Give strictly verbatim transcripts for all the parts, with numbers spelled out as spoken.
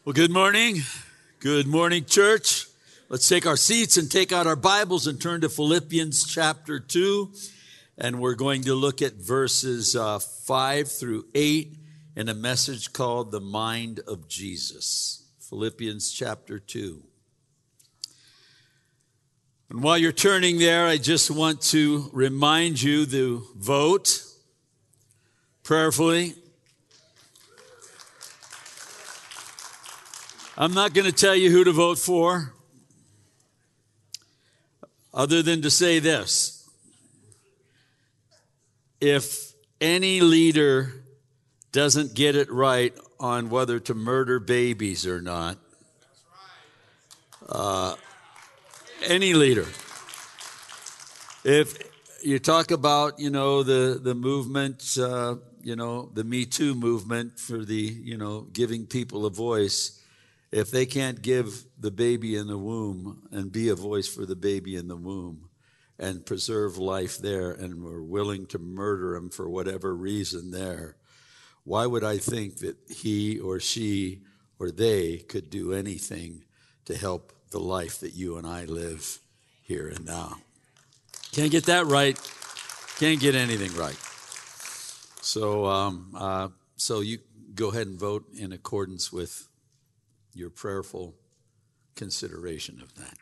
Well, good morning. Good morning, church. Let's take our seats and take out our Bibles and turn to Philippians chapter two. And we're going to look at verses uh, five through eight in a message called The Mind of Jesus. Philippians chapter two. And while you're turning there, I just want to remind you to vote prayerfully. I'm not going to tell you who to vote for, other than to say this. If any leader doesn't get it right on whether to murder babies or not, uh, any leader, if you talk about, you know, the, the movement, uh, you know, the Me Too movement for the, you know, giving people a voice, if they can't give the baby in the womb and be a voice for the baby in the womb and preserve life there, and we're willing to murder him for whatever reason there, why would I think that he or she or they could do anything to help the life that you and I live here and now? Can't get that right. Can't get anything right. So, um, uh, so you go ahead and vote in accordance with your prayerful consideration of that.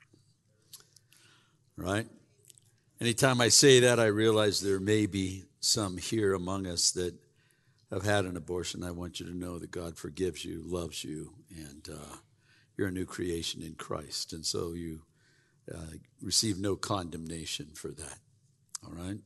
Right? Anytime I say that, I realize there may be some here among us that have had an abortion. I want you to know that God forgives you, loves you, and uh, you're a new creation in Christ. And so you uh, receive no condemnation for that. All right?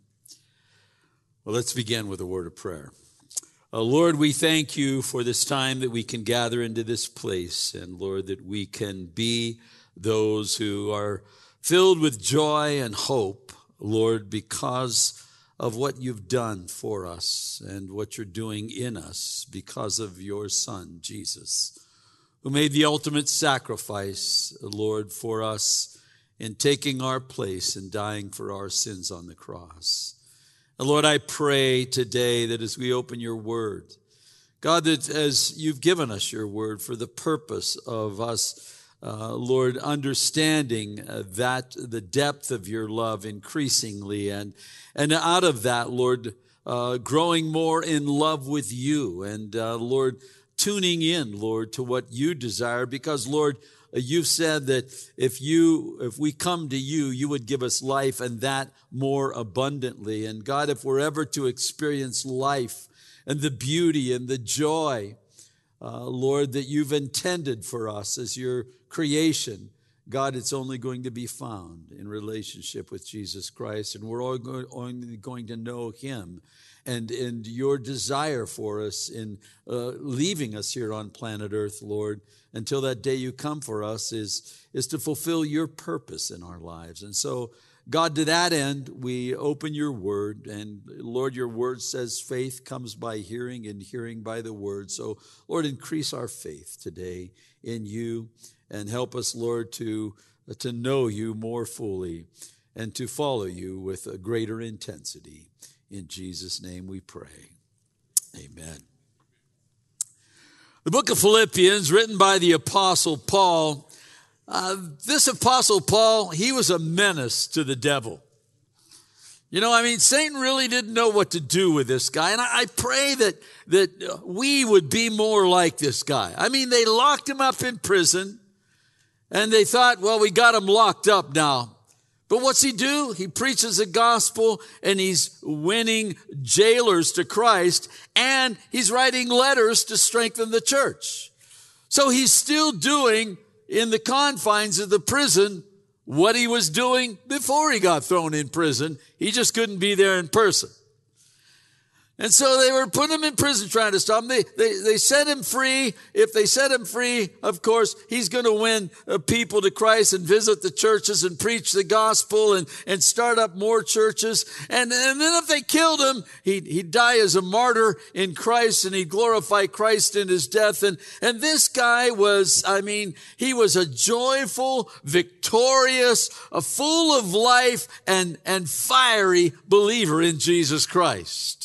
Well, let's begin with a word of prayer. Uh, Lord, we thank you for this time that we can gather into this place. And Lord, that we can be those who are filled with joy and hope, Lord, because of what you've done for us and what you're doing in us because of your Son, Jesus, who made the ultimate sacrifice, Lord, for us in taking our place and dying for our sins on the cross. And Lord, I pray today that as we open your word, God, that as you've given us your word for the purpose of us, uh, Lord, understanding uh, that the depth of your love increasingly, and and out of that, Lord, uh, growing more in love with you, and uh, Lord, tuning in, Lord, to what you desire, because Lord, you've said that if you, if we come to you, you would give us life, and that more abundantly. And God, if we're ever to experience life and the beauty and the joy, uh, Lord, that you've intended for us as your creation, God, it's only going to be found in relationship with Jesus Christ. And we're all go- only going to know him. And, and your desire for us in uh, leaving us here on planet Earth, Lord, until that day you come for us, is, is to fulfill your purpose in our lives. And so, God, to that end, we open your word. And Lord, your word says faith comes by hearing, and hearing by the word. So, Lord, increase our faith today in you, and help us, Lord, to, to know you more fully and to follow you with a greater intensity. In Jesus' name we pray. Amen. The book of Philippians, written by the Apostle Paul. Uh, this Apostle Paul, he was a menace to the devil. You know, I mean, Satan really didn't know what to do with this guy. And I, I pray that, that we would be more like this guy. I mean, they locked him up in prison, and they thought, well, we got him locked up now. But what's he do? He preaches the gospel, and he's winning jailers to Christ, and he's writing letters to strengthen the church. So he's still doing in the confines of the prison what he was doing before he got thrown in prison. He just couldn't be there in person. And so they were putting him in prison trying to stop him. They, they, they set him free. If they set him free, of course, he's going to win uh, people to Christ and visit the churches and preach the gospel and, and start up more churches. And, and then if they killed him, he'd, he'd die as a martyr in Christ, and he'd glorify Christ in his death. And, and this guy was, I mean, he was a joyful, victorious, a full of life and, and fiery believer in Jesus Christ.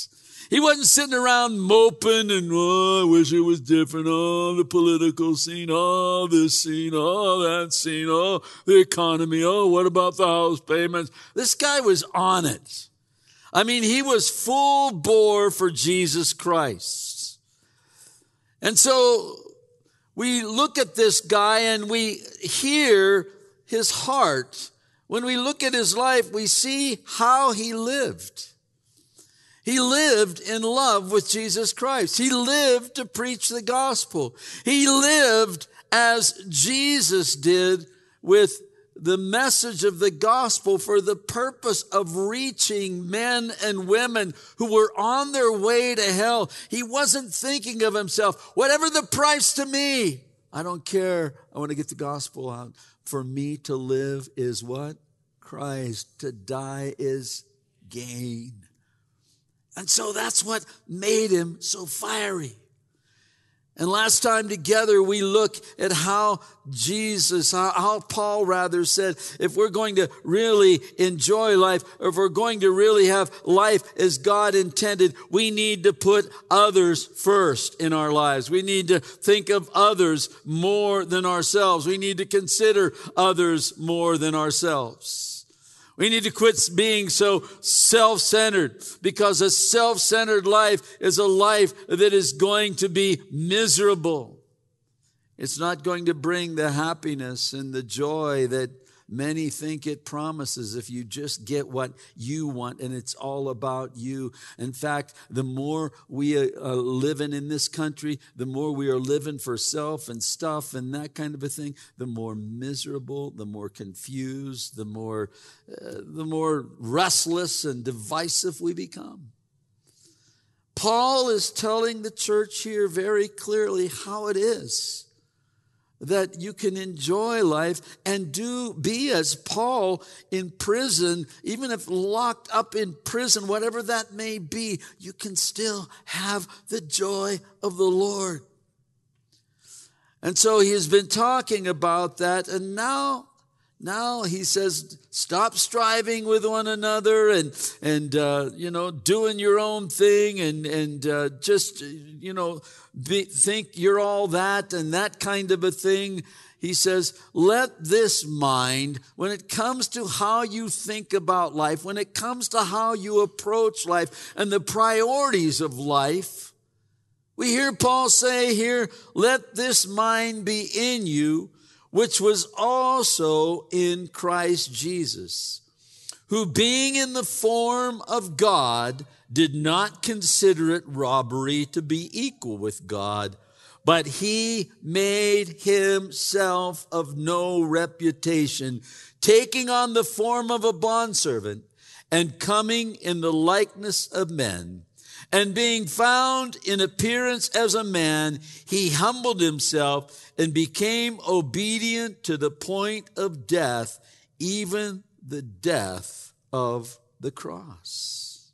He wasn't sitting around moping and, oh, I wish it was different. Oh, the political scene. Oh, this scene. Oh, that scene. Oh, the economy. Oh, what about the house payments? This guy was on it. I mean, he was full bore for Jesus Christ. And so we look at this guy and we hear his heart. When we look at his life, we see how he lived. He lived in love with Jesus Christ. He lived to preach the gospel. He lived as Jesus did with the message of the gospel for the purpose of reaching men and women who were on their way to hell. He wasn't thinking of himself, whatever the price to me, I don't care. I want to get the gospel out. For me to live is what? Christ. To die is gain. And so that's what made him so fiery. And last time together, we look at how Jesus, how, how Paul rather said, if we're going to really enjoy life, or if we're going to really have life as God intended, we need to put others first in our lives. We need to think of others more than ourselves. We need to consider others more than ourselves. We need to quit being so self-centered, because a self-centered life is a life that is going to be miserable. It's not going to bring the happiness and the joy that many think it promises if you just get what you want and it's all about you. In fact, the more we are living in this country, the more we are living for self and stuff and that kind of a thing, the more miserable, the more confused, the more, uh, the more restless and divisive we become. Paul is telling the church here very clearly how it is that you can enjoy life and do be as Paul in prison, even if locked up in prison, whatever that may be, you can still have the joy of the Lord. And so he has been talking about that, and now Now he says, stop striving with one another and, and uh, you know, doing your own thing and, and uh, just, you know, be, think you're all that and that kind of a thing. He says, let this mind, when it comes to how you think about life, when it comes to how you approach life and the priorities of life, we hear Paul say here, let this mind be in you, which was also in Christ Jesus, who being in the form of God, did not consider it robbery to be equal with God, but he made himself of no reputation, taking on the form of a bondservant and coming in the likeness of men. And being found in appearance as a man, he humbled himself and became obedient to the point of death, even the death of the cross.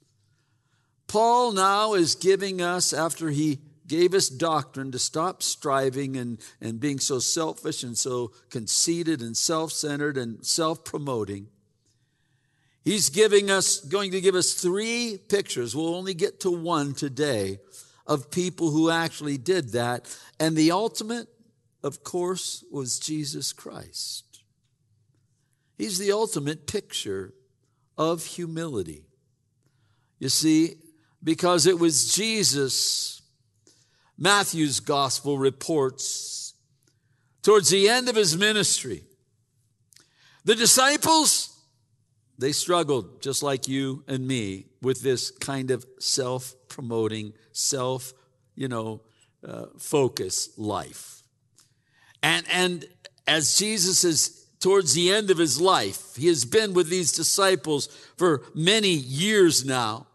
Paul now is giving us, after he gave us doctrine to stop striving and, and being so selfish and so conceited and self-centered and self-promoting, he's giving us, going to give us three pictures. We'll only get to one today of people who actually did that. And the ultimate, of course, was Jesus Christ. He's the ultimate picture of humility. You see, because it was Jesus, Matthew's gospel reports, towards the end of his ministry, the disciples, they struggled, just like you and me, with this kind of self-promoting, self, you know, uh, focus life. And, and as Jesus is towards the end of his life, he has been with these disciples for many years now.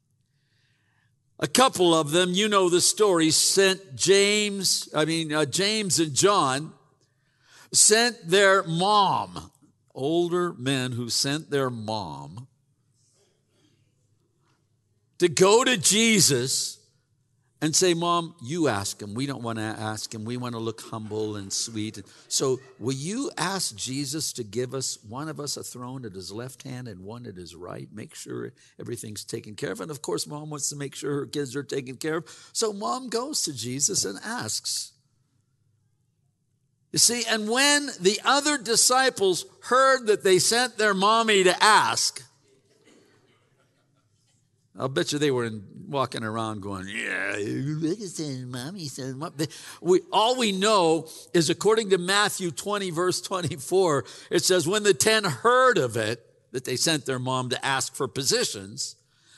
A couple of them, you know the story, sent James, I mean, uh, James and John, sent their mom, older men who sent their mom to go to Jesus and say, Mom, you ask him. We don't want to ask him. We want to look humble and sweet. So will you ask Jesus to give us, one of us, a throne at his left hand and one at his right? Make sure everything's taken care of. And of course, Mom wants to make sure her kids are taken care of. So Mom goes to Jesus and asks. You see, and when the other disciples heard that they sent their mommy to ask, I'll bet you they were in, walking around going, yeah, mommy said, we, all we know is according to Matthew twenty, verse twenty-four, it says, when the ten heard of it, that they sent their mom to ask for positions,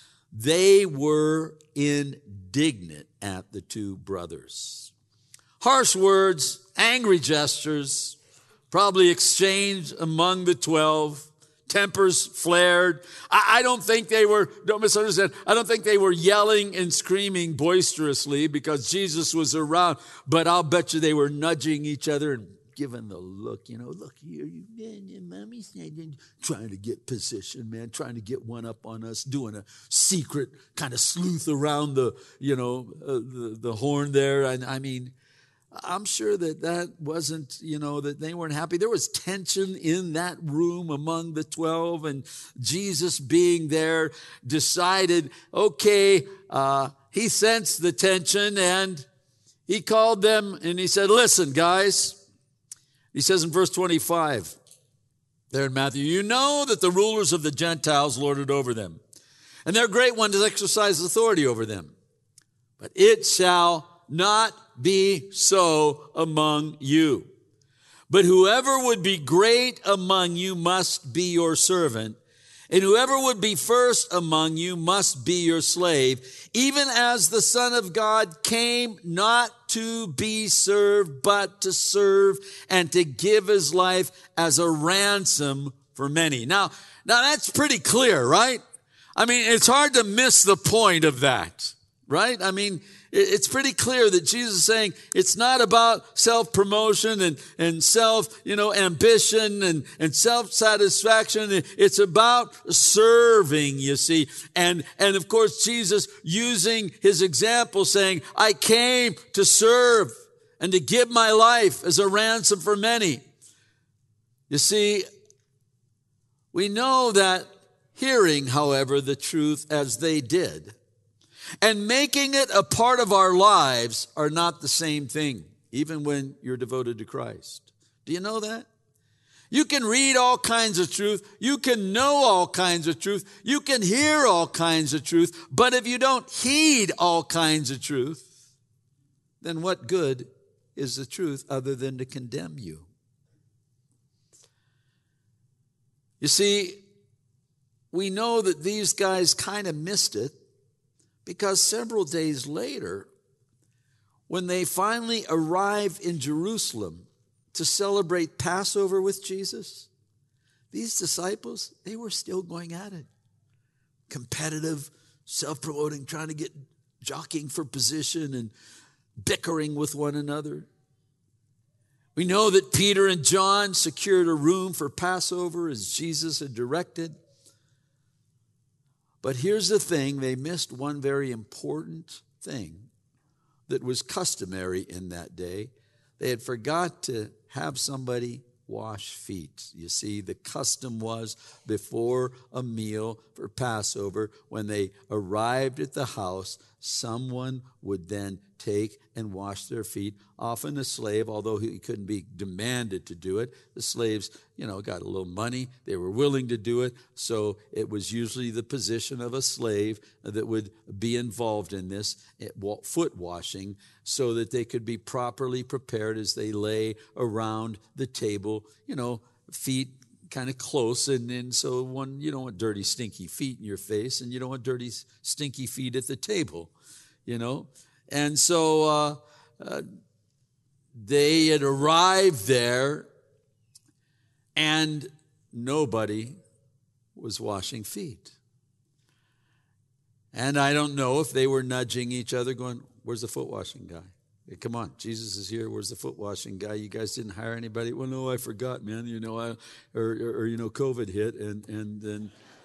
they were indignant at the two brothers. Harsh words, angry gestures, probably exchanged among the twelve. Tempers flared. I, I don't think they were, don't misunderstand, I don't think they were yelling and screaming boisterously because Jesus was around, but I'll bet you they were nudging each other and giving the look, you know, look here, you man, mommy's trying to get position, man, trying to get one up on us, doing a secret kind of sleuth around the, you know, uh, the, the horn there. And I mean, I'm sure that that wasn't, you know, that they weren't happy. There was tension in that room among the twelve, and Jesus being there decided, okay, uh, he sensed the tension and he called them and he said, listen, guys, he says in verse twenty-five, there in Matthew, you know that the rulers of the Gentiles lord it over them, and their great ones exercise authority over them. But it shall not be so among you. But whoever would be great among you must be your servant, and whoever would be first among you must be your slave, even as the Son of God came not to be served, but to serve and to give his life as a ransom for many. Now, now that's pretty clear, right? I mean, it's hard to miss the point of that, right? I mean, it's pretty clear that Jesus is saying it's not about self-promotion and, and self, you know, ambition and, and self-satisfaction. It's about serving, you see. And, and of course, Jesus using his example saying, I came to serve and to give my life as a ransom for many. You see, we know that hearing, however, the truth as they did, and making it a part of our lives are not the same thing, even when you're devoted to Christ. Do you know that? You can read all kinds of truth. You can know all kinds of truth. You can hear all kinds of truth. But if you don't heed all kinds of truth, then what good is the truth other than to condemn you? You see, we know that these guys kind of missed it, because several days later, when they finally arrive in Jerusalem to celebrate Passover with Jesus, these disciples, they were still going at it. Competitive, self-promoting, trying to get, jockeying for position and bickering with one another. We know that Peter and John secured a room for Passover as Jesus had directed. But here's the thing, they missed one very important thing that was customary in that day. They had forgot to have somebody wash feet. You see, the custom was before a meal for Passover, when they arrived at the house, someone would then take and wash their feet. Often a slave, although he couldn't be demanded to do it, the slaves, you know, got a little money. They were willing to do it. So it was usually the position of a slave that would be involved in this foot washing, so that they could be properly prepared as they lay around the table, you know, feet kind of close. And, and so one, you don't want dirty, stinky feet in your face, and you don't want dirty, stinky feet at the table, you know. And so uh, uh, they had arrived there, and nobody was washing feet. And I don't know if they were nudging each other going, where's the foot washing guy? Hey, come on, Jesus is here. Where's the foot washing guy? You guys didn't hire anybody? Well, no, I forgot, man. You know, I, or, or, or you know, COVID hit, and and then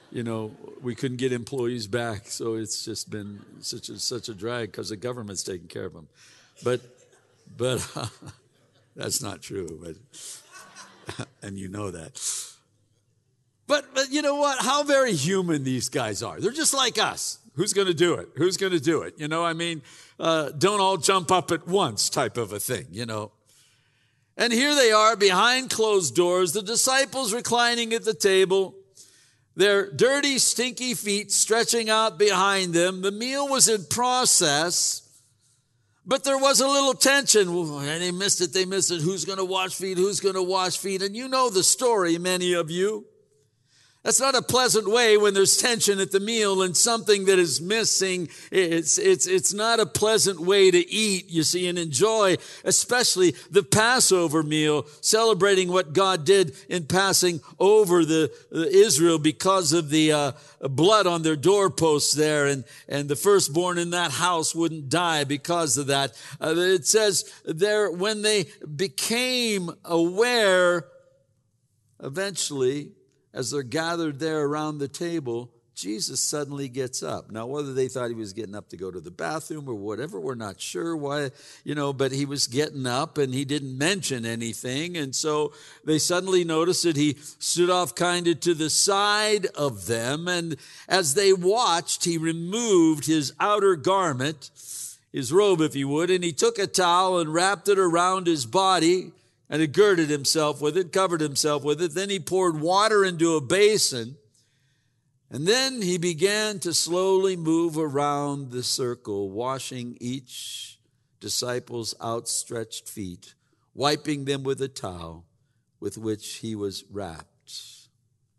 you know, we couldn't get employees back, so it's just been such a, such a drag because the government's taking care of them. But, but uh, that's not true, but, and you know that. But, but you know what? How very human these guys are. They're just like us. Who's going to do it? Who's going to do it? You know, I mean, uh, don't all jump up at once type of a thing, you know. And here they are behind closed doors, the disciples reclining at the table, their dirty, stinky feet stretching out behind them. The meal was in process, but there was a little tension. Well, they missed it, they missed it. Who's going to wash feet? Who's going to wash feet? And you know the story, many of you. That's not a pleasant way when there's tension at the meal and something that is missing. It's, it's, it's not a pleasant way to eat, you see, and enjoy, especially the Passover meal, celebrating what God did in passing over the, the Israel because of the uh, blood on their doorposts there, and, and the firstborn in that house wouldn't die because of that. Uh, it says there, when they became aware, eventually, as they're gathered there around the table, Jesus suddenly gets up. Now, whether they thought he was getting up to go to the bathroom or whatever, we're not sure why, you know, but he was getting up and he didn't mention anything. And so they suddenly noticed that he stood off kind of to the side of them. And as they watched, he removed his outer garment, his robe, if you would, and he took a towel and wrapped it around his body, and he girded himself with it, covered himself with it. Then he poured water into a basin. And then he began to slowly move around the circle, washing each disciple's outstretched feet, wiping them with a towel with which he was wrapped.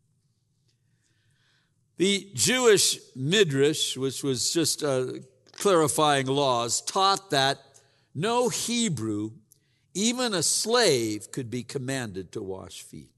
The Jewish Midrash, which was just uh, clarifying laws, taught that no Hebrew, even a slave, could be commanded to wash feet.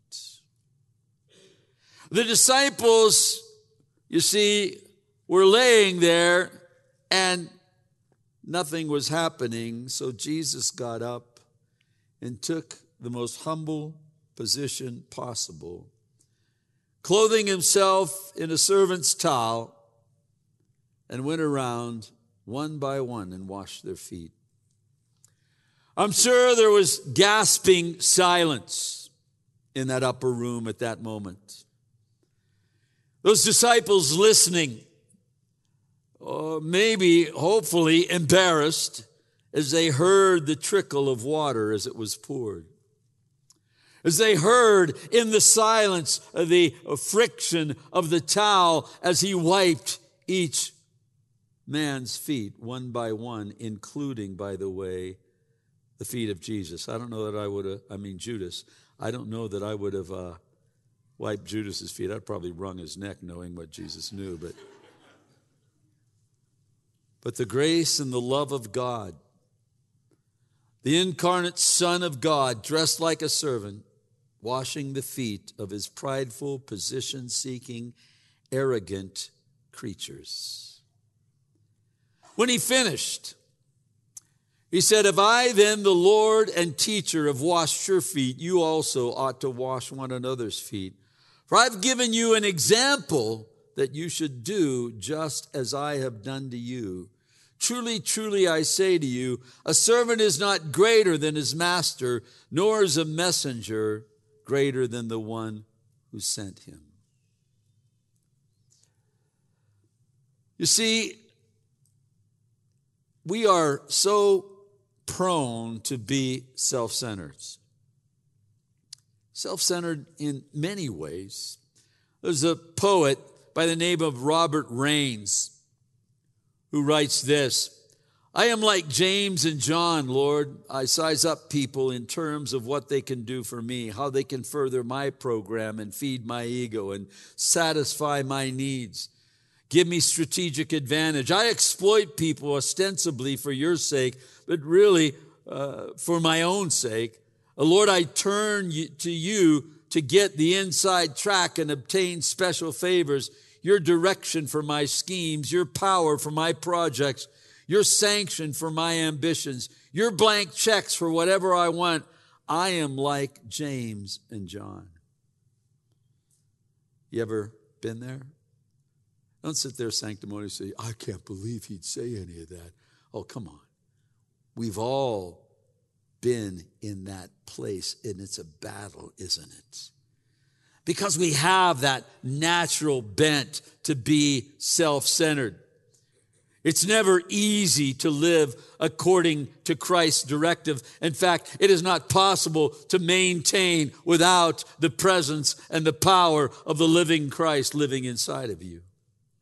The disciples, you see, were laying there and nothing was happening. So Jesus got up and took the most humble position possible, clothing himself in a servant's towel, and went around one by one and washed their feet. I'm sure there was gasping silence in that upper room at that moment. Those disciples listening, or maybe, hopefully, embarrassed as they heard the trickle of water as it was poured. As they heard in the silence the friction of the towel as he wiped each man's feet one by one, including, by the way, the feet of Jesus. I don't know that I would have, I mean Judas, I don't know that I would have uh, wiped Judas's feet. I'd probably wrung his neck knowing what Jesus knew. But, but the grace and the love of God, the incarnate Son of God, dressed like a servant, washing the feet of his prideful, position-seeking, arrogant creatures. When he finished, he said, if I then, the Lord and teacher, have washed your feet, you also ought to wash one another's feet. For I've given you an example that you should do just as I have done to you. Truly, truly, I say to you, a servant is not greater than his master, nor is a messenger greater than the one who sent him. You see, we are so prone to be self-centered. Self-centered in many ways. There's a poet by the name of Robert Raines who writes this: I am like James and John, Lord. I size up people in terms of what they can do for me, how they can further my program and feed my ego and satisfy my needs. Give me strategic advantage. I exploit people ostensibly for your sake, but really uh, for my own sake. Uh, Lord, I turn you, to you to get the inside track and obtain special favors, your direction for my schemes, your power for my projects, your sanction for my ambitions, your blank checks for whatever I want. I am like James and John. You ever been there? Don't sit there sanctimonious and say, I can't believe he'd say any of that. Oh, come on. We've all been in that place, and it's a battle, isn't it? Because we have that natural bent to be self-centered. It's never easy to live according to Christ's directive. In fact, it is not possible to maintain without the presence and the power of the living Christ living inside of you.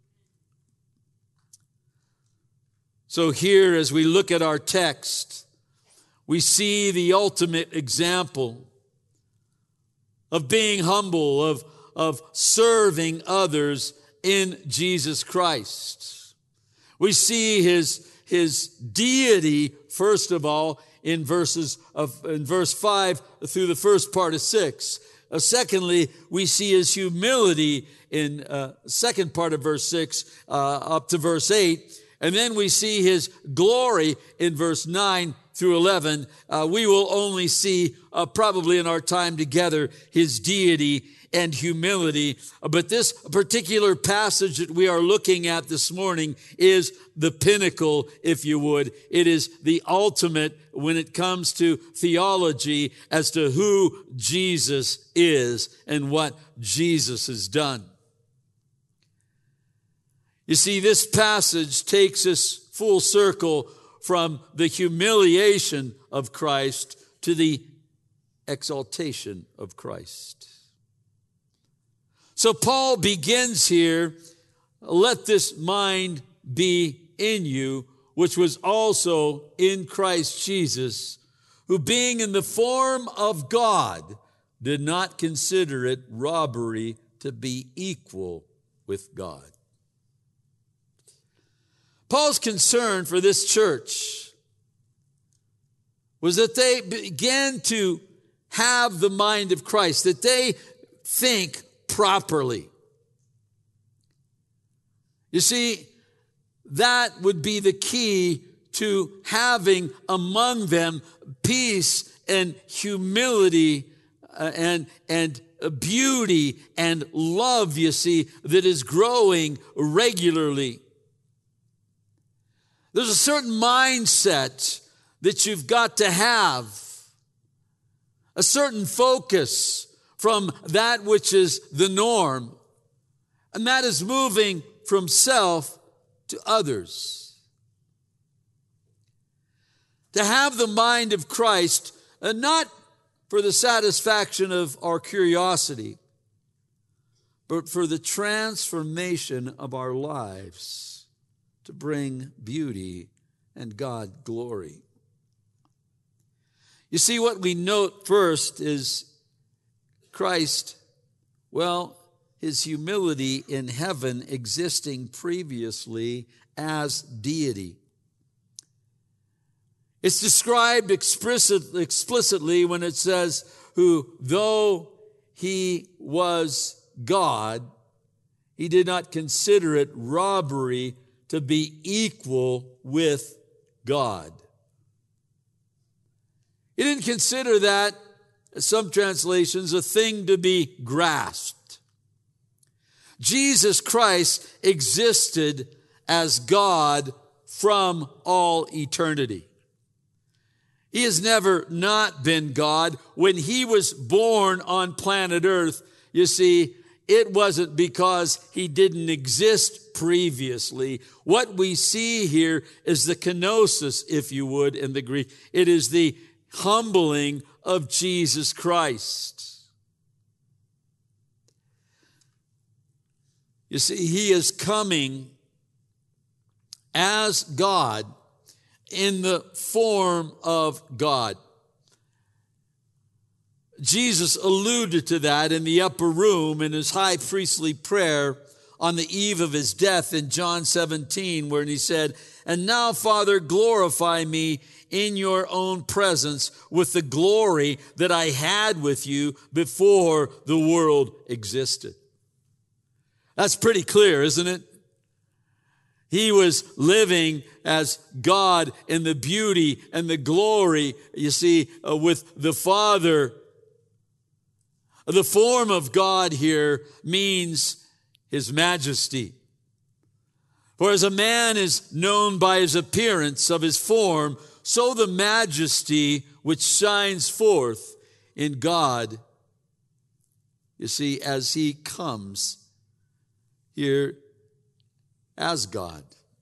So here, as we look at our text, we see the ultimate example of being humble, of, of serving others in Jesus Christ. We see his, his deity, first of all, in verses of in verse five through the first part of six. Uh, secondly, we see his humility in uh, second part of verse six uh, up to verse eight. And then we see his glory in verse nine through eleven. Uh, we will only see uh, probably in our time together his deity and humility. But this particular passage that we are looking at this morning is the pinnacle, if you would. It is the ultimate when it comes to theology as to who Jesus is and what Jesus has done. You see, this passage takes us full circle from the humiliation of Christ to the exaltation of Christ. So Paul begins here, let this mind be in you, which was also in Christ Jesus, who being in the form of God, did not consider it robbery to be equal with God. Paul's concern for this church was that they began to have the mind of Christ, that they think properly. You see, that would be the key to having among them peace and humility uh, and, and beauty and love, you see, that is growing regularly. There's a certain mindset that you've got to have, a certain focus from that which is the norm, and that is moving from self to others. To have the mind of Christ, and not for the satisfaction of our curiosity, but for the transformation of our lives, to bring beauty and God glory. You see, what we note first is Christ, well, his humility in heaven existing previously as deity. It's described explicit, explicitly when it says, who, though he was God, he did not consider it robbery to be equal with God. He didn't consider that, some translations, a thing to be grasped. Jesus Christ existed as God from all eternity. He has never not been God. When he was born on planet Earth, you see, it wasn't because he didn't exist previously. What we see here is the kenosis, if you would, in the Greek. It is the humbling of Jesus Christ. You see, he is coming as God in the form of God. Jesus alluded to that in the upper room in his high priestly prayer on the eve of his death in John seventeen, where he said, "And now, Father, glorify me in your own presence with the glory that I had with you before the world existed." That's pretty clear, isn't it? He was living as God in the beauty and the glory, you see, uh, with the Father. The form of God here means his majesty. For as a man is known by his appearance of his form, so the majesty which shines forth in God, you see, as he comes here as God.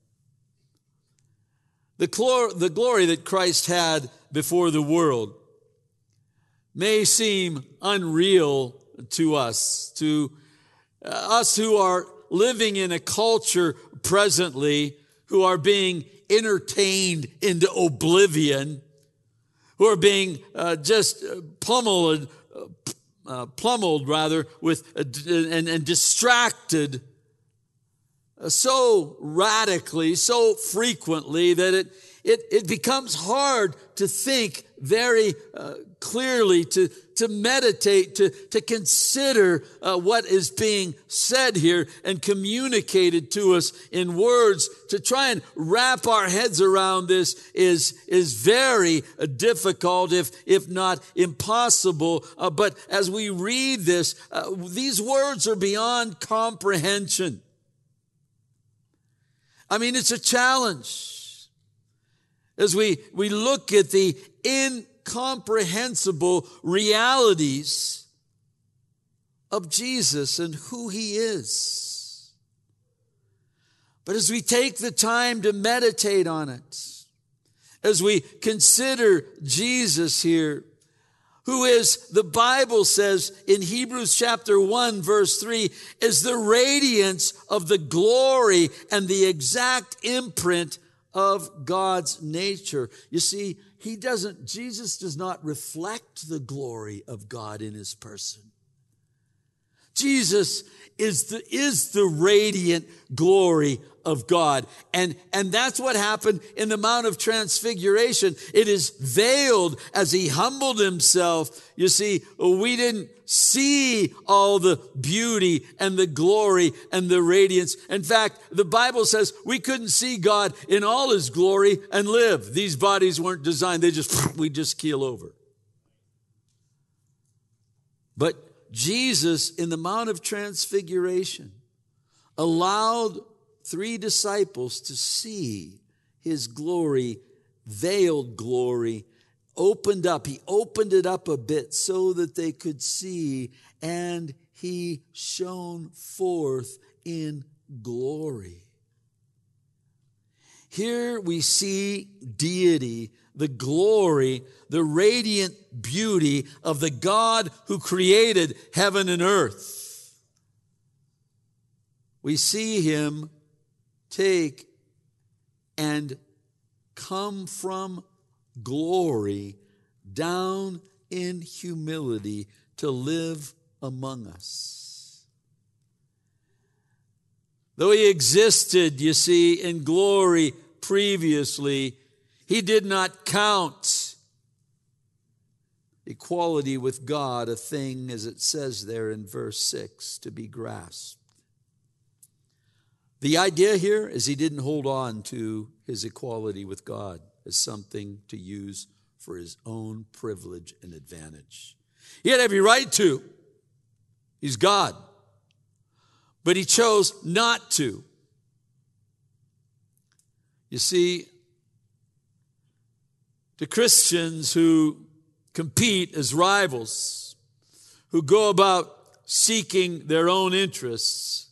The glory, the glory that Christ had before the world may seem unreal to us, to uh, us who are living in a culture presently, who are being entertained into oblivion, who are being uh, just pummeled, uh, plummeled rather, with uh, and, and distracted uh, so radically, so frequently that it it it becomes hard to think very uh, clearly, to to meditate, to to consider uh, what is being said here and communicated to us in words. To try and wrap our heads around this is is very uh, difficult, if if not impossible. Uh, but as we read this, uh, these words are beyond comprehension. I mean, it's a challenge as we we look at the incomprehensible realities of Jesus and who he is. But as we take the time to meditate on it, as we consider Jesus here, who is, the Bible says in Hebrews chapter one, verse three, is the radiance of the glory and the exact imprint of God's nature. You see, he doesn't, Jesus does not reflect the glory of God in his person. Jesus is the, is the radiant glory of God. And, and that's what happened in the Mount of Transfiguration. It is veiled as he humbled himself. You see, we didn't see all the beauty and the glory and the radiance. In fact, the Bible says we couldn't see God in all his glory and live. These bodies weren't designed. They just, we just keel over. But Jesus, in the Mount of Transfiguration, allowed three disciples to see his glory, veiled glory, opened up. He opened it up a bit so that they could see, and he shone forth in glory. Here we see deity, the glory, the radiant beauty of the God who created heaven and earth. We see him take and come from glory down in humility to live among us. Though he existed, you see, in glory previously, he did not count equality with God a thing, as it says there in verse six, to be grasped. The idea here is he didn't hold on to his equality with God as something to use for his own privilege and advantage. He had every right to. He's God. But he chose not to. You see, to Christians who compete as rivals, who go about seeking their own interests,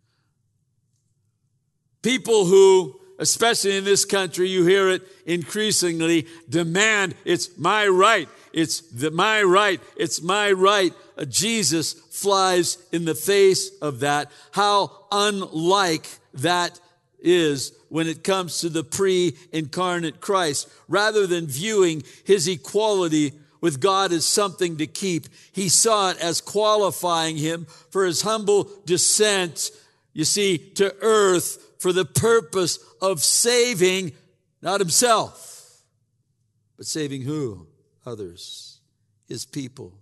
people who, especially in this country, you hear it increasingly, demand, it's my right, it's the, my right, it's my right. Uh, Jesus flies in the face of that. How unlike that is when it comes to the pre-incarnate Christ. Rather than viewing his equality with God as something to keep, he saw it as qualifying him for his humble descent, you see, to earth, for the purpose of saving, not himself, but saving who? Others, his people.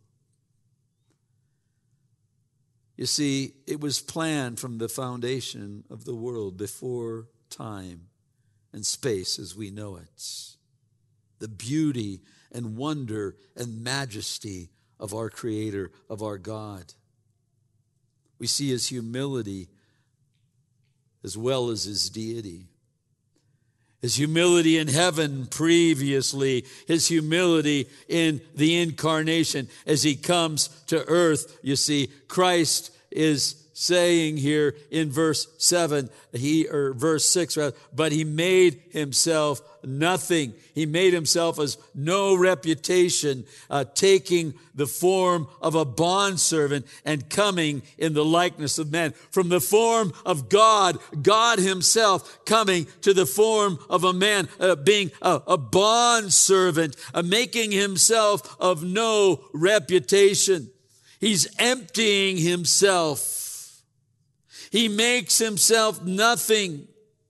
You see, it was planned from the foundation of the world, before time and space as we know it. The beauty and wonder and majesty of our Creator, of our God. We see his humility as well as his deity. His humility in heaven previously, his humility in the incarnation as he comes to earth. You see, Christ is saying here in verse seven, he or verse six rather, but he made himself nothing. He made himself as no reputation, uh, taking the form of a bondservant and coming in the likeness of men. From the form of God, God himself coming to the form of a man, uh, being a, a bondservant, uh, making himself of no reputation. He's emptying himself. He makes himself nothing.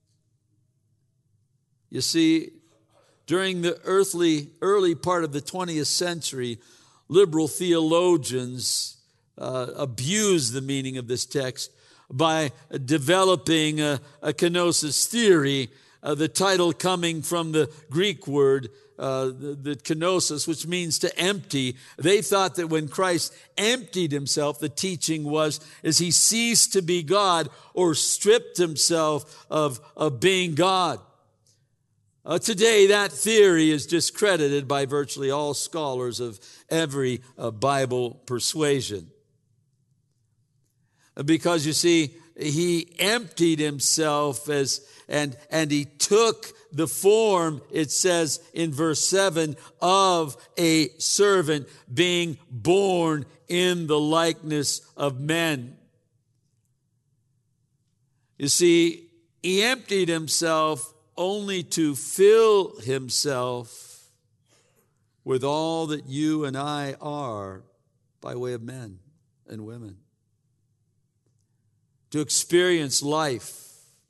You see, during the earthly, early part of the twentieth century, liberal theologians uh, abused the meaning of this text by developing a, a kenosis theory, uh, the title coming from the Greek word Uh, the, the kenosis, which means to empty. They thought that when Christ emptied himself, the teaching was, as he ceased to be God or stripped himself of, of being God. Uh, today, that theory is discredited by virtually all scholars of every uh, Bible persuasion. Because you see, he emptied himself as and and he took the form, it says in verse seven, of a servant, being born in the likeness of men. You see, he emptied himself only to fill himself with all that you and I are by way of men and women. To experience life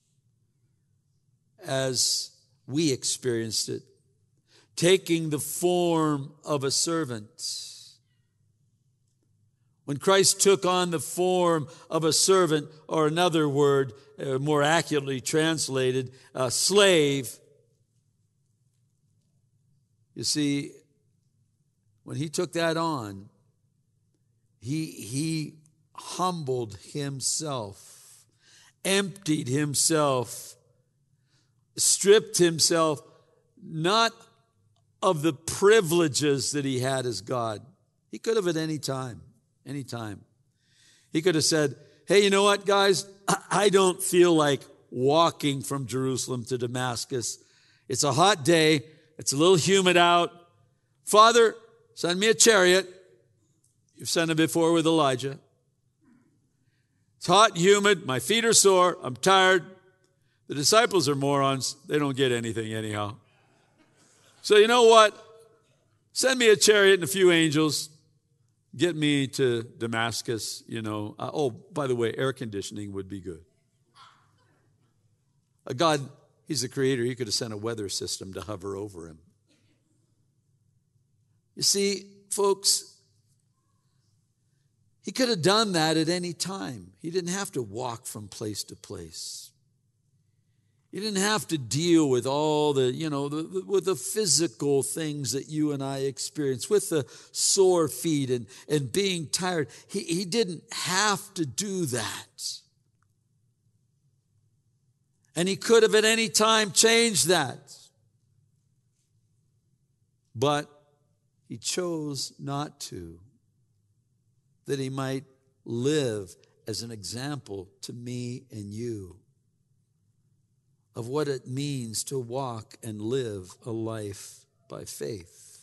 as we experienced it, taking the form of a servant. When Christ took on the form of a servant, or another word, uh, more accurately translated, a slave, you see, when he took that on, he, he humbled himself, emptied himself, stripped himself not of the privileges that he had as God. He could have at any time, any time. He could have said, hey, you know what, guys? I don't feel like walking from Jerusalem to Damascus. It's a hot day. It's a little humid out. Father, send me a chariot. You've sent it before with Elijah. It's hot, humid. My feet are sore. I'm tired. The disciples are morons. They don't get anything anyhow. So you know what? Send me a chariot and a few angels. Get me to Damascus, you know. Uh, oh, by the way, air conditioning would be good. Uh, God, he's the creator. He could have sent a weather system to hover over him. You see, folks, he could have done that at any time. He didn't have to walk from place to place. You didn't have to deal with all the, you know, the, the, with the physical things that you and I experience, with the sore feet and, and being tired. He, he didn't have to do that. And he could have at any time changed that. But he chose not to, that he might live as an example to me and you of what it means to walk and live a life by faith.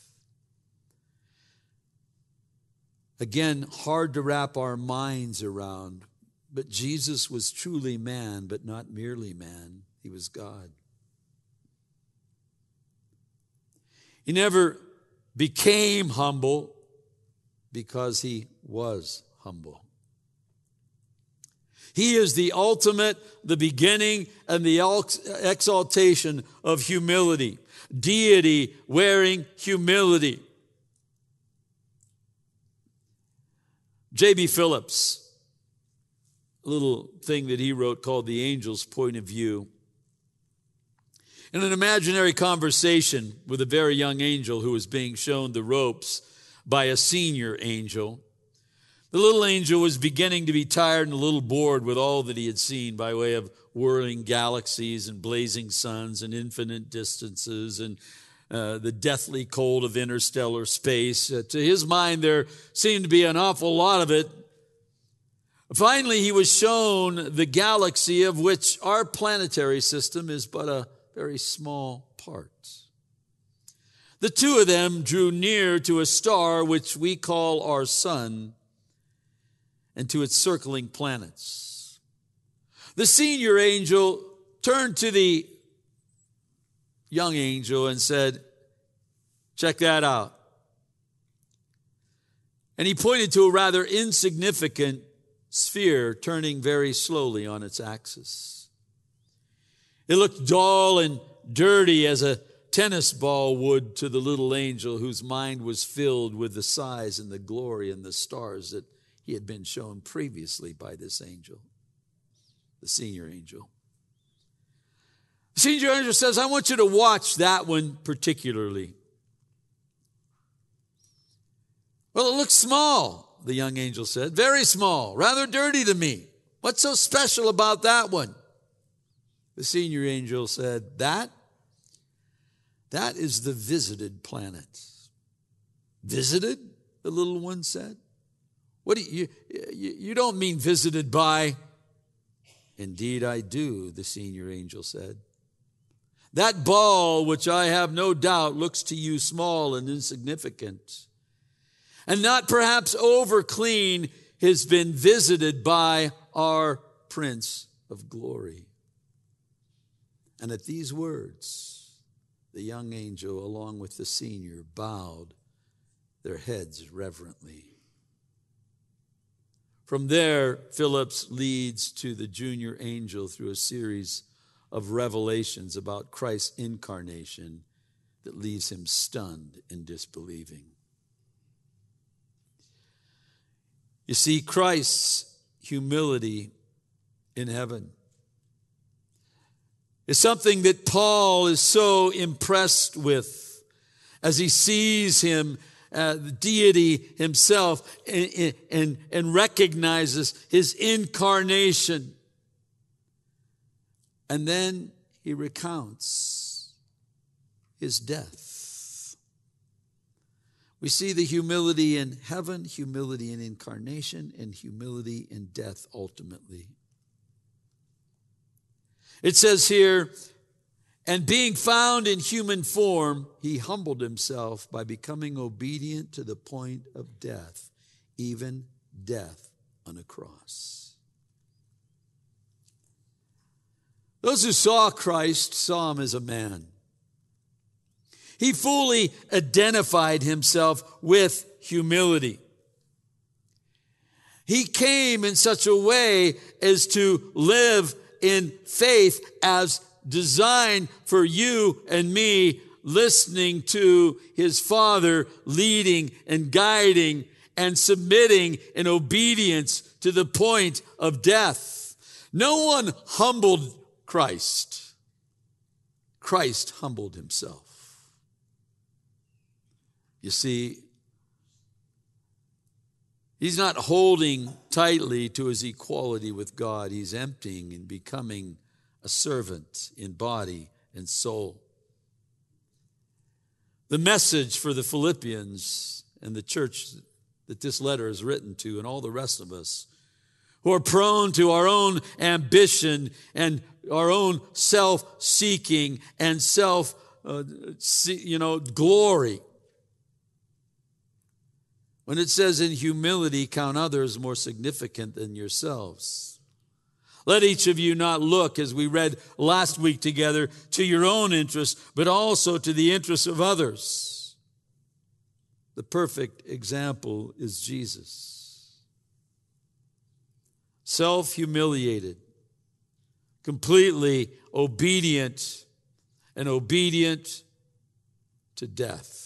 Again, hard to wrap our minds around, but Jesus was truly man, but not merely man. He was God. He never became humble because he was humble. He is the ultimate, the beginning, and the exaltation of humility. Deity wearing humility. J B Phillips, a little thing that he wrote called The Angel's Point of View. In an imaginary conversation with a very young angel who was being shown the ropes by a senior angel, The little angel was beginning to be tired and a little bored with all that he had seen by way of whirling galaxies and blazing suns and infinite distances and uh, the deathly cold of interstellar space. Uh, to his mind, there seemed to be an awful lot of it. Finally, he was shown the galaxy of which our planetary system is but a very small part. The two of them drew near to a star which we call our sun, and to its circling planets. The senior angel turned to the young angel and said, check that out. And he pointed to a rather insignificant sphere turning very slowly on its axis. It looked dull and dirty as a tennis ball would to the little angel, whose mind was filled with the size and the glory and the stars that he had been shown previously by this angel, the senior angel. The senior angel says, I want you to watch that one particularly. Well, it looks small, the young angel said. Very small, rather dirty to me. What's so special about that one? The senior angel said, that, that is the visited planet. Visited? The little one said. What do you, you, you don't mean visited by? Indeed I do, the senior angel said. That ball, which I have no doubt looks to you small and insignificant, and not perhaps over clean, has been visited by our Prince of Glory. And at these words, the young angel, along with the senior, bowed their heads reverently. From there, Phillips leads to the junior angel through a series of revelations about Christ's incarnation that leaves him stunned and disbelieving. You see, Christ's humility in heaven is something that Paul is so impressed with as he sees him, uh, the deity himself, and, and, and recognizes his incarnation. And then he recounts his death. We see the humility in heaven, humility in incarnation, and humility in death ultimately. It says here, and being found in human form, he humbled himself by becoming obedient to the point of death, even death on a cross. Those who saw Christ saw him as a man. He fully identified himself with humility. He came in such a way as to live in faith as designed for you and me, listening to his Father, leading and guiding and submitting in obedience to the point of death. No one humbled Christ. Christ humbled himself. You see, he's not holding tightly to his equality with God. He's emptying and becoming a servant in body and soul. The message for the Philippians and the church that this letter is written to, and all the rest of us who are prone to our own ambition and our own self-seeking and self, uh, you know, glory. When it says in humility, count others more significant than yourselves. Let each of you not look, as we read last week together, to your own interests, but also to the interests of others. The perfect example is Jesus. Self-humiliated, completely obedient, and obedient to death.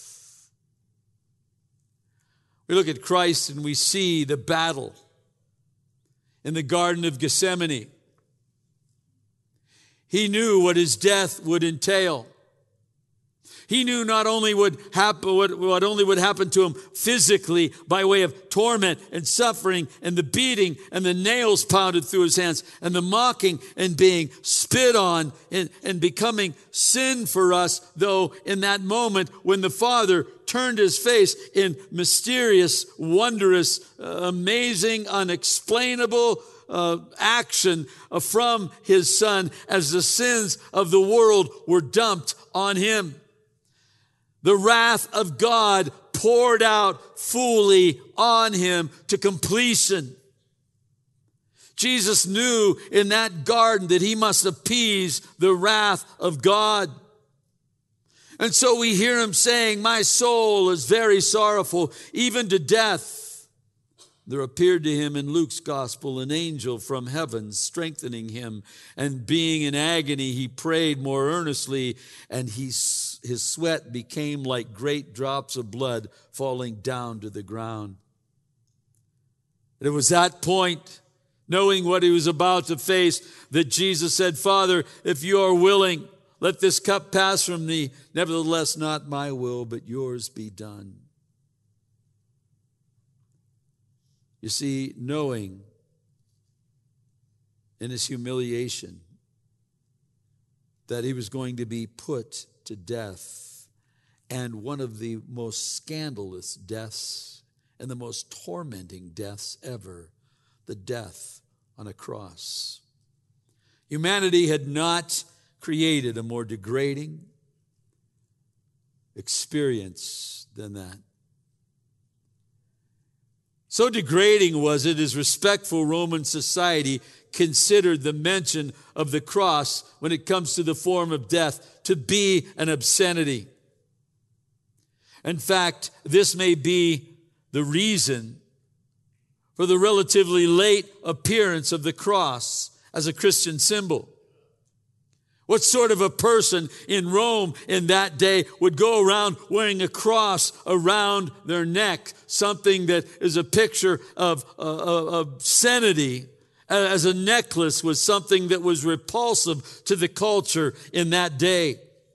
We look at Christ and we see the battle in the Garden of Gethsemane. He knew what his death would entail. He knew not only would happen, what, what only would happen to him physically by way of torment and suffering and the beating and the nails pounded through his hands and the mocking and being spit on and, and becoming sin for us, though in that moment when the Father turned his face in mysterious, wondrous, uh, amazing, unexplainable uh, action uh, from his Son as the sins of the world were dumped on him. The wrath of God poured out fully on him to completion. Jesus knew in that garden that he must appease the wrath of God. And so we hear him saying, my soul is very sorrowful, even to death. There appeared to him in Luke's gospel an angel from heaven strengthening him, and being in agony, he prayed more earnestly, and he, his sweat became like great drops of blood falling down to the ground. It was that point, knowing what he was about to face, that Jesus said, Father, if you are willing, let this cup pass from me. Nevertheless, not my will, but yours be done. You see, knowing in his humiliation that he was going to be put to death, and one of the most scandalous deaths and the most tormenting deaths ever, the death on a cross. Humanity had not created a more degrading experience than that. So degrading was it as respectful Roman society considered the mention of the cross when it comes to the form of death to be an obscenity. In fact, this may be the reason for the relatively late appearance of the cross as a Christian symbol. What sort of a person in Rome in that day would go around wearing a cross around their neck, something that is a picture of uh, obscenity, as a necklace was something that was repulsive to the culture in that day?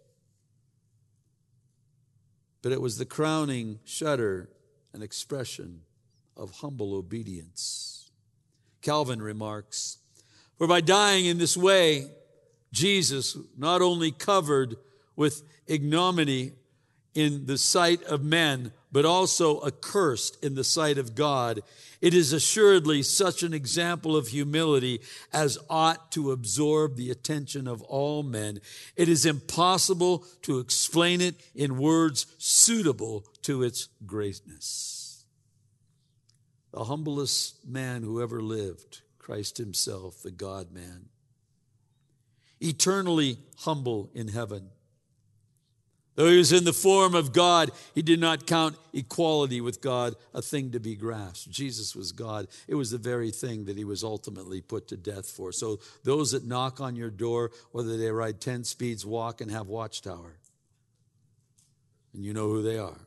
But it was the crowning shudder and expression of humble obedience. Calvin remarks, for by dying in this way, Jesus not only covered with ignominy in the sight of men, but also accursed in the sight of God. It is assuredly such an example of humility as ought to absorb the attention of all men. It is impossible to explain it in words suitable to its greatness. The humblest man who ever lived, Christ himself, the God-man, eternally humble in heaven. Though he was in the form of God, he did not count equality with God a thing to be grasped. Jesus was God. It was the very thing that he was ultimately put to death for. So those that knock on your door, whether they ride ten speeds, walk, and have watchtower, and you know who they are,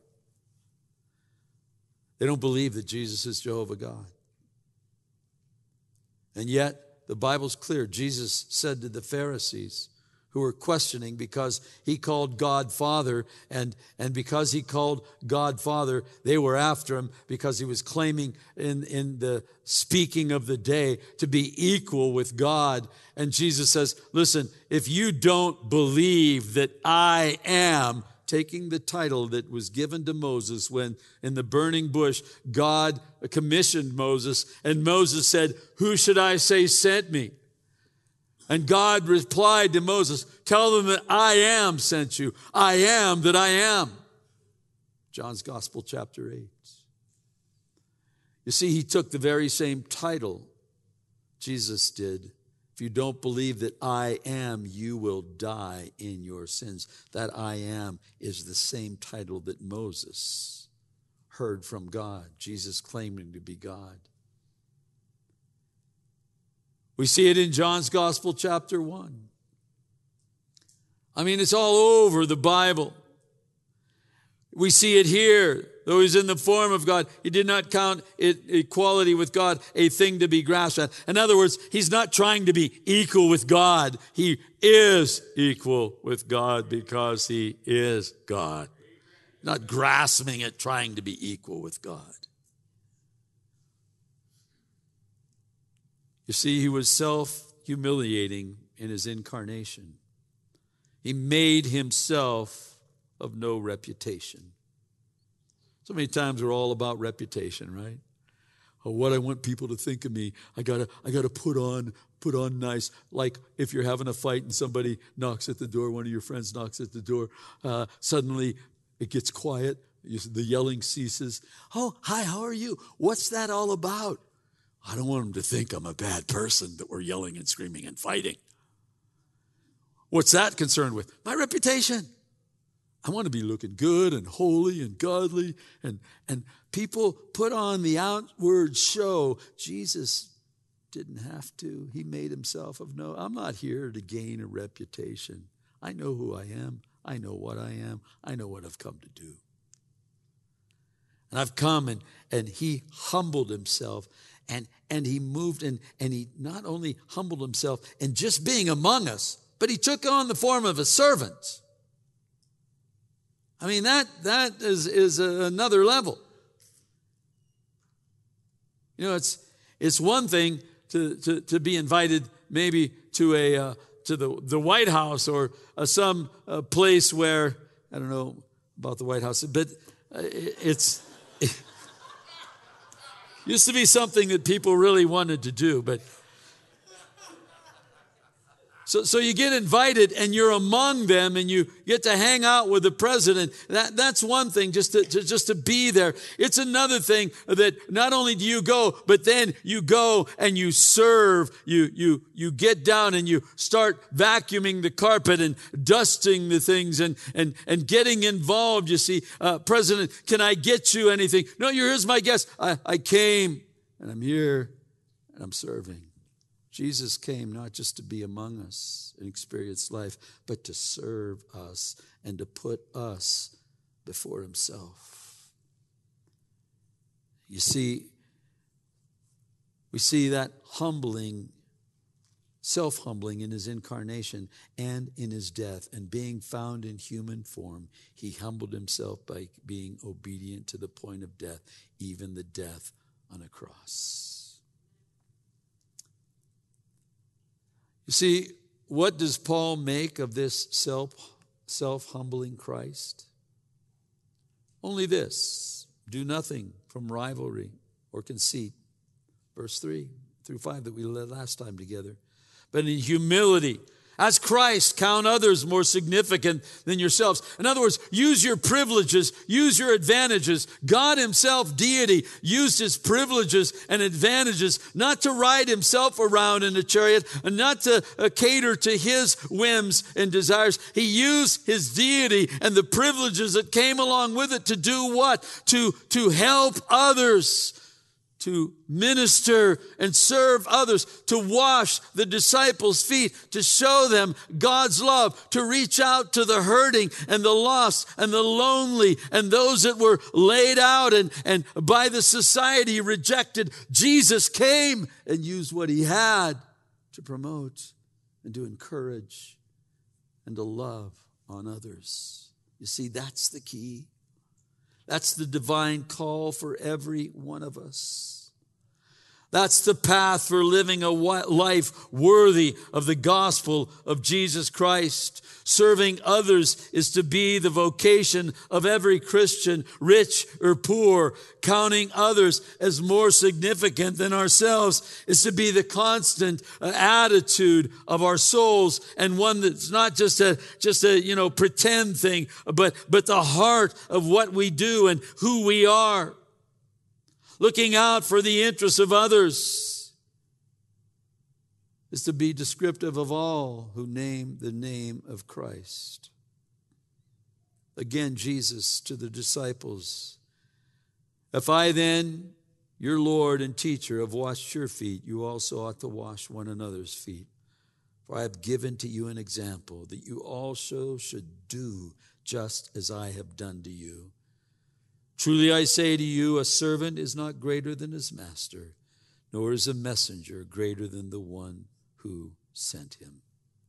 they don't believe that Jesus is Jehovah God. And yet, the Bible's clear. Jesus said to the Pharisees who were questioning because he called God Father, and, and because he called God Father, they were after him because he was claiming in, in the speaking of the day to be equal with God. And Jesus says, listen, if you don't believe that I am, taking the title that was given to Moses when in the burning bush, God commissioned Moses, and Moses said, who should I say sent me? And God replied to Moses, tell them that I am sent you. I am that I am. John's Gospel, chapter eight. You see, he took the very same title Jesus did. If you don't believe that I am, you will die in your sins. That I am is the same title that Moses heard from God, Jesus claiming to be God. We see it in John's Gospel, chapter one. I mean, it's all over the Bible. We see it here though he's in the form of God, he did not count it, equality with God a thing to be grasped at. In other words, he's not trying to be equal with God. He is equal with God because he is God. Not grasping at trying to be equal with God. You see, he was self-humiliating in his incarnation. He made himself of no reputation. So many times we're all about reputation, right? Oh, what I want people to think of me. I gotta, I gotta put on, put on nice. Like if you're having a fight and somebody knocks at the door, one of your friends knocks at the door, uh, suddenly it gets quiet. You, the yelling ceases. Oh, hi, how are you? What's that all about? I don't want them to think I'm a bad person that we're yelling and screaming and fighting. What's that concerned with? My reputation. I want to be looking good and holy and godly. And, and people put on the outward show. Jesus didn't have to. He made himself of no. I'm not here to gain a reputation. I know who I am. I know what I am. I know what I've come to do. And I've come and, and he humbled himself. And, and he moved and, and he not only humbled himself in just being among us, but he took on the form of a servant. I mean, that that is, is another level. You know, it's it's one thing to, to, to be invited maybe to a uh, to the, the White House or uh, some uh, place where, I don't know about the White House, but uh, it's... It, used to be something that people really wanted to do, but so so you get invited and you're among them and you get to hang out with the president. That that's one thing, just to, to just to be there. It's another thing that not only do you go, but then you go and you serve. You you you get down and you start vacuuming the carpet and dusting the things and and and getting involved. You see, uh, President, can I get you anything? No, you're here's my guest. I, I came and I'm here and I'm serving. Jesus came not just to be among us and experience life, but to serve us and to put us before himself. You see, we see that humbling, self-humbling in his incarnation and in his death. And being found in human form, he humbled himself by being obedient to the point of death, even the death on a cross. You see, what does Paul make of this self, self-humbling Christ? Only this: do nothing from rivalry or conceit. Verse three through five that we read last time together. But in humility, as Christ, count others more significant than yourselves. In other words, use your privileges, use your advantages. God himself, deity, used his privileges and advantages not to ride himself around in a chariot and not to uh, cater to his whims and desires. He used his deity and the privileges that came along with it to do what? To, to help others, to minister and serve others, to wash the disciples' feet, to show them God's love, to reach out to the hurting and the lost and the lonely and those that were laid out and, and by the society rejected. Jesus came and used what he had to promote and to encourage and to love on others. You see, that's the key. That's the divine call for every one of us. That's the path for living a life worthy of the gospel of Jesus Christ. Serving others is to be the vocation of every Christian, rich or poor. Counting others as more significant than ourselves is to be the constant attitude of our souls, and one that's not just a just a you know pretend thing, but but the heart of what we do and who we are. Looking out for the interests of others is to be descriptive of all who name the name of Christ. Again, Jesus to the disciples, if I then, your Lord and teacher, have washed your feet, you also ought to wash one another's feet. For I have given to you an example that you also should do just as I have done to you. Truly I say to you, a servant is not greater than his master, nor is a messenger greater than the one who sent him.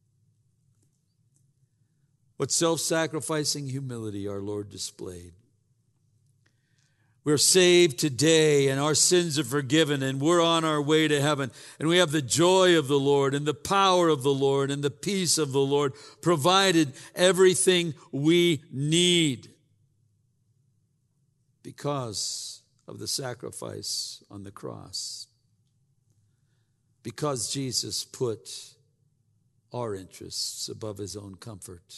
What self-sacrificing humility our Lord displayed. We're saved today and our sins are forgiven and we're on our way to heaven. And we have the joy of the Lord and the power of the Lord and the peace of the Lord provided everything we need because of the sacrifice on the cross. Because Jesus put our interests above his own comfort.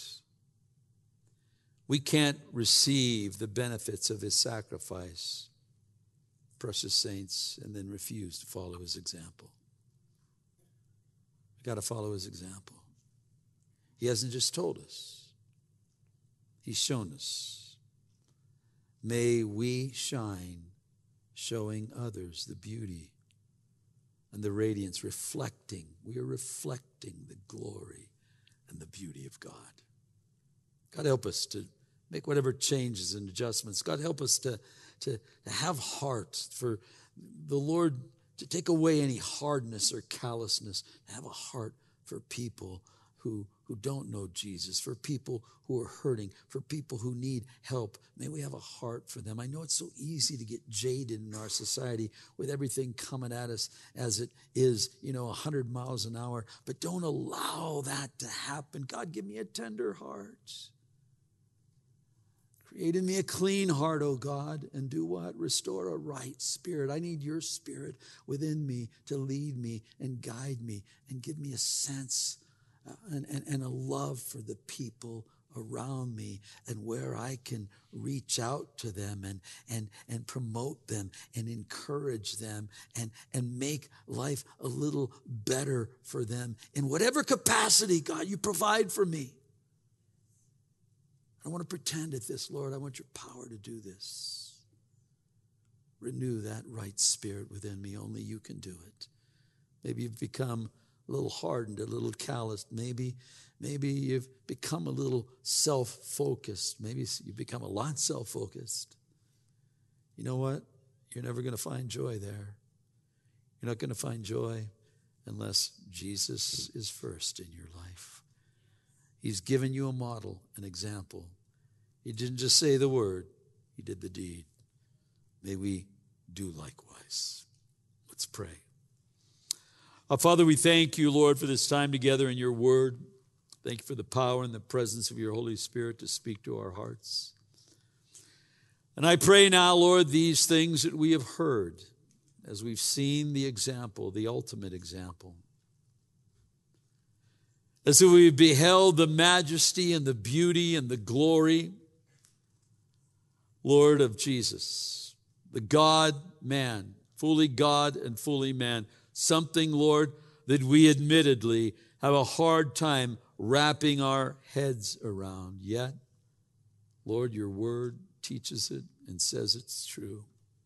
We can't receive the benefits of his sacrifice, precious saints, and then refuse to follow his example. We've got to follow his example. He hasn't just told us. He's shown us. May we shine, showing others the beauty and the radiance, reflecting. We are reflecting the glory and the beauty of God. God help us to make whatever changes and adjustments. God help us to, to, to have heart for the Lord, to take away any hardness or callousness, to have a heart for people who, who don't know Jesus, for people who are hurting, for people who need help. May we have a heart for them. I know it's so easy to get jaded in our society with everything coming at us as it is, you know, one hundred miles an hour. But don't allow that to happen. God, give me a tender heart. Create in me a clean heart, O God, and do what? Restore a right spirit. I need your spirit within me to lead me and guide me and give me a sense uh, and, and, and a love for the people around me and where I can reach out to them and, and, and promote them and encourage them and, and make life a little better for them in whatever capacity, God, you provide for me. I don't want to pretend at this, Lord. I want your power to do this. Renew that right spirit within me. Only you can do it. Maybe you've become a little hardened, a little calloused. Maybe, maybe you've become a little self-focused. Maybe you've become a lot self-focused. You know what? You're never going to find joy there. You're not going to find joy unless Jesus is first in your life. He's given you a model, an example. He didn't just say the word, he did the deed. May we do likewise. Let's pray. Our Father, we thank you, Lord, for this time together in your word. Thank you for the power and the presence of your Holy Spirit to speak to our hearts. And I pray now, Lord, these things that we have heard as we've seen the example, the ultimate example. As we beheld the majesty and the beauty and the glory, Lord, of Jesus, the God-man, fully God and fully man, something, Lord, that we admittedly have a hard time wrapping our heads around. Yet, Lord, your word teaches it and says it's true.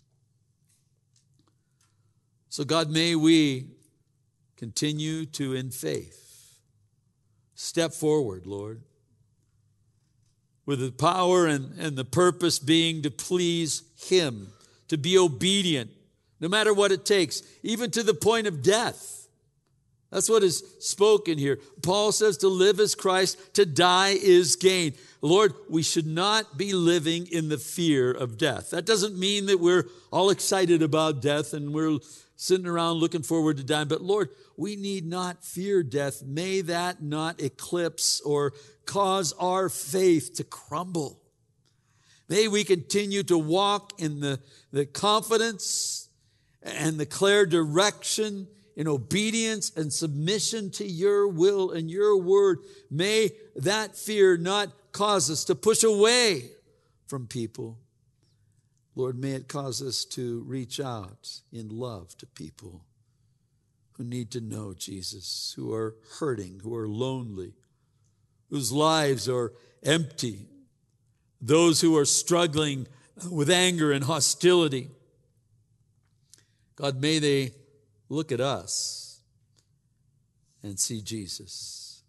So, God, may we continue to, in faith, step forward, Lord, with the power and, and the purpose being to please him, to be obedient, no matter what it takes, even to the point of death. That's what is spoken here. Paul says to live is Christ, to die is gain. Lord, we should not be living in the fear of death. That doesn't mean that we're all excited about death and we're sitting around looking forward to dying. But Lord, we need not fear death. May that not eclipse or cause our faith to crumble. May we continue to walk in the, the confidence and the clear direction in obedience and submission to your will and your word. May that fear not cause us to push away from people. Lord, may it cause us to reach out in love to people who need to know Jesus, who are hurting, who are lonely, whose lives are empty, those who are struggling with anger and hostility. God, may they look at us and see Jesus,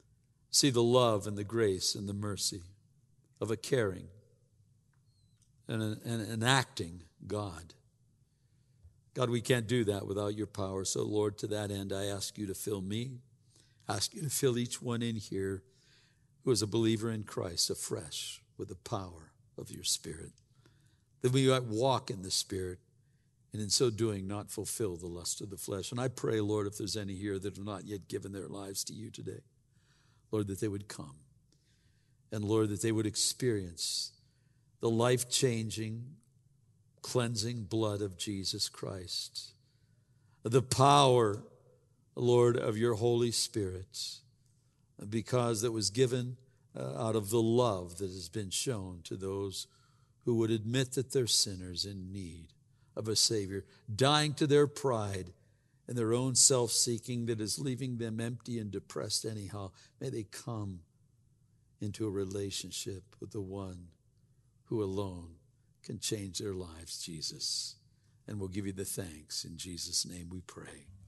see the love and the grace and the mercy of a caring and an, and an acting God. God, we can't do that without your power. So, Lord, to that end, I ask you to fill me, ask you to fill each one in here who is a believer in Christ afresh with the power of your Spirit, that we might walk in the Spirit, and in so doing not fulfill the lust of the flesh. And I pray, Lord, if there's any here that have not yet given their lives to you today, Lord, that they would come. And Lord, that they would experience the life-changing, cleansing blood of Jesus Christ, the power, Lord, of your Holy Spirit, because that was given uh, out of the love that has been shown to those who would admit that they're sinners in need of a Savior, dying to their pride and their own self-seeking that is leaving them empty and depressed anyhow. May they come into a relationship with the one who alone can change their lives, Jesus. And we'll give you the thanks. In Jesus' name we pray.